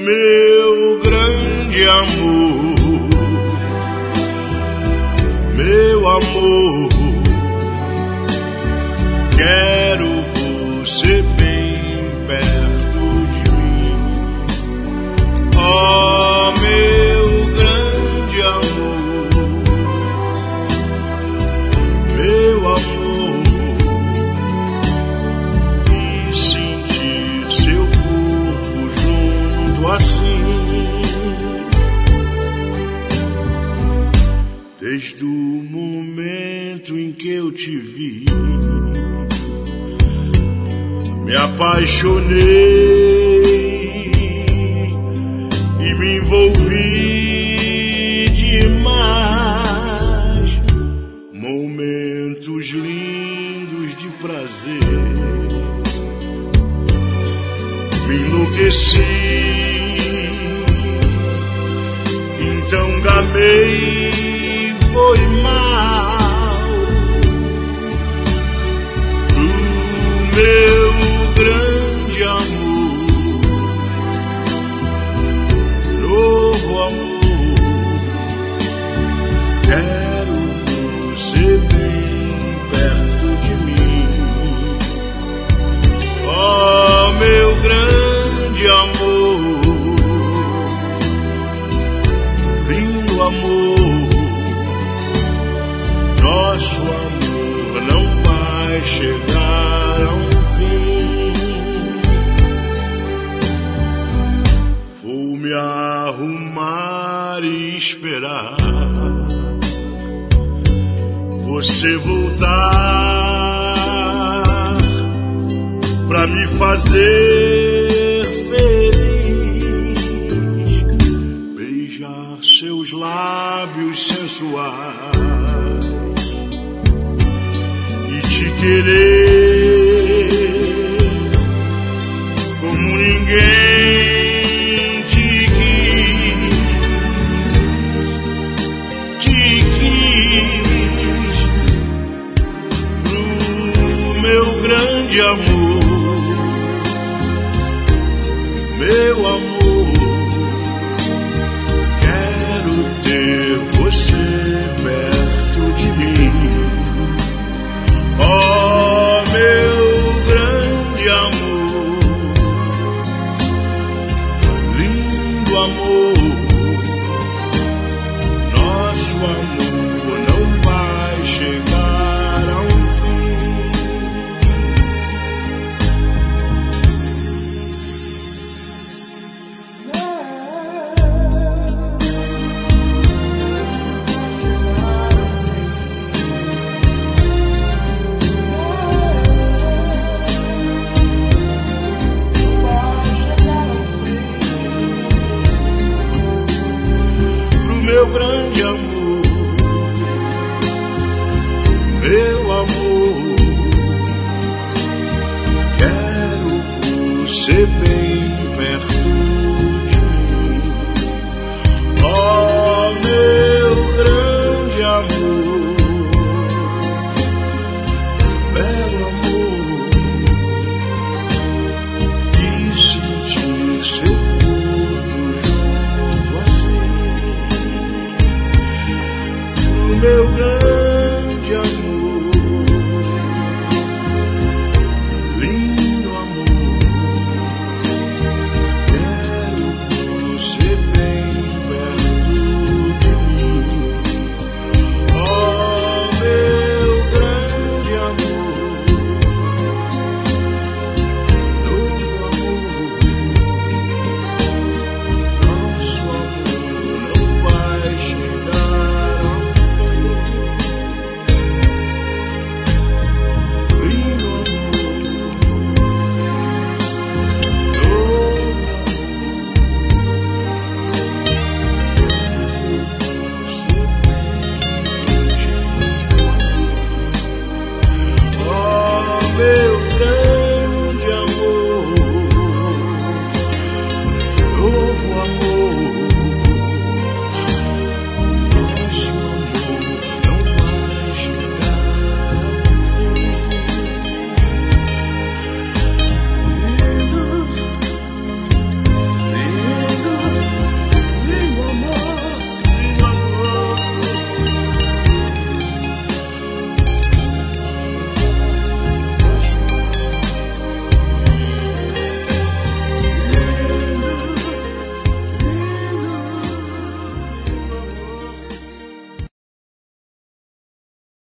meu grande amor, meu amor, quero você bem perto de mim. Oh, meu grande amor, meu amor, e sentir seu corpo junto assim. Desde o momento em que eu te vi, me apaixonei e me envolvi demais. Momentos lindos de prazer, me enlouqueci, então gamei, foi mal. O meu grande amor, novo amor, quero você bem perto de mim. Oh, meu grande amor, lindo amor, nosso amor não vai chegar a um fim. Vou me arrumar e esperar você voltar pra me fazer feliz, beijar seus lábios sensuais e te querer como ninguém te quis, pro meu grande amor, meu amor.